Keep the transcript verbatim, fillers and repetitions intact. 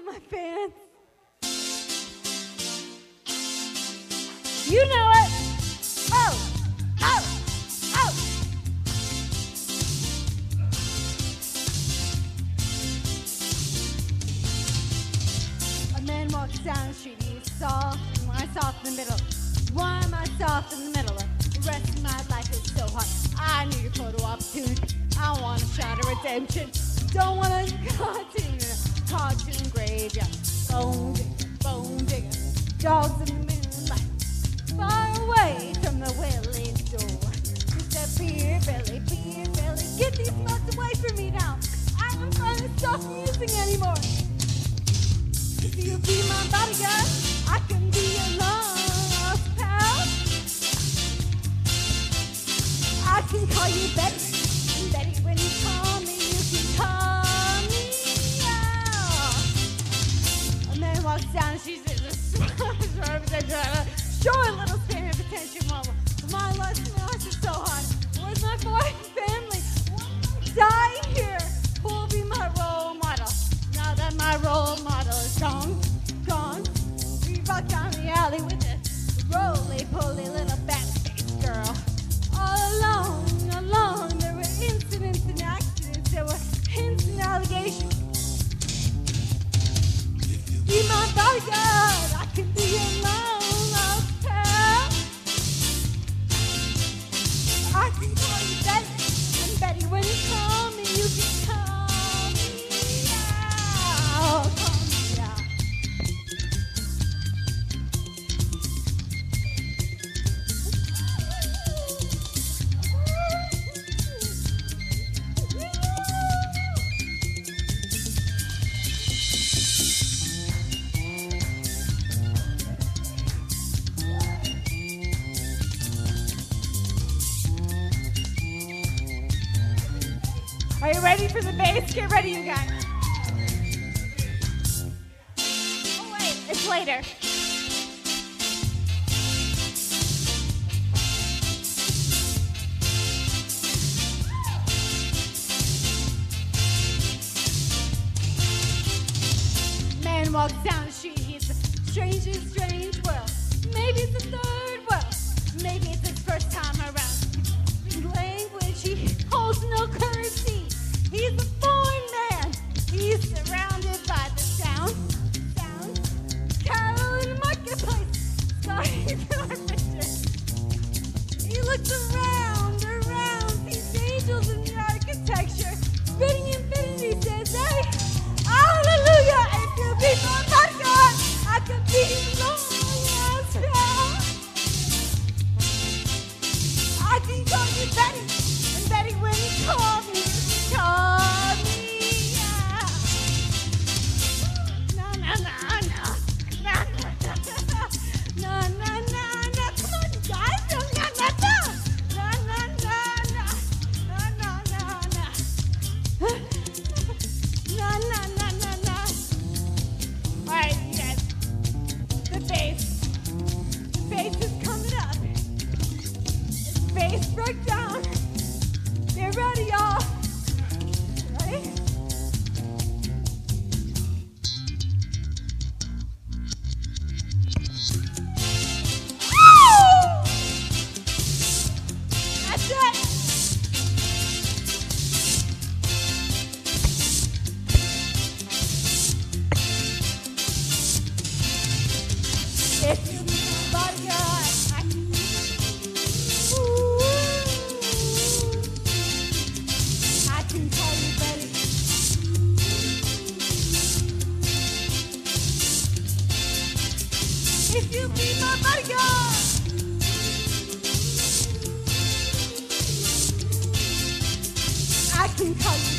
my fans. You know it. Oh, oh, oh. A man walks down the street, he's soft, and when I soft in the middle. Why am I soft in the middle? The rest of my life is so hard. I need a photo opportunity. I want a shot of redemption. Don't want to continue in a cartoon graveyard. Bone digger, bone digger, dogs in the moonlight. Far away from the Willie's door. It's a beer belly, beer belly. Get these nuts away from me now. I am trying to stop using anymore. If you be my bodyguard, I can be your lost pal. I can call you Betty. Betty, when you call me, you can call me out. A man walks down, she's in a short little span of attention, mama. My life, my life is so hard. Where's my foreign family? I'm dying here. Who will be my role model? Now that my role model is gone, gone. We walk down the alley with a roly-poly little bat-faced girl. All alone, alone. There were incidents and accidents. There were hints and allegations. Be my bodyguard. I can be your long lost pal. I can call you Betty. And Betty, when you call me, you can call me out. Call me out. Are you ready for the bass? Get ready, you guys. Oh, wait, it's later. Man walks down the street, he's a strange and strange world. Maybe it's the third world. Maybe it's his first time around. In language, he holds no currency. He's a foreign man. He's surrounded by the sound, sound, cattle in the marketplace. Sorry for our picture. He looks around, around, sees angels in the architecture. Spitting infinity says, hey, hallelujah. If you be my bodyguard, I could be your last pal. I can call you Betty, and Betty, when you call me, call me out. No, no, no, no. No, no, no. No, no, no, no. Come on, guys. No, no, no, no. No, no, no, no. No, no, no, no. No, no, no, no, no. All right, you guys. The bass. The bass is coming up. The bass broke down. Get ready, y'all. Ready? Woo! That's it. If you be my bodyguard, I can. Ooh. I can call you Betty. If you be my bodyguard, I can call you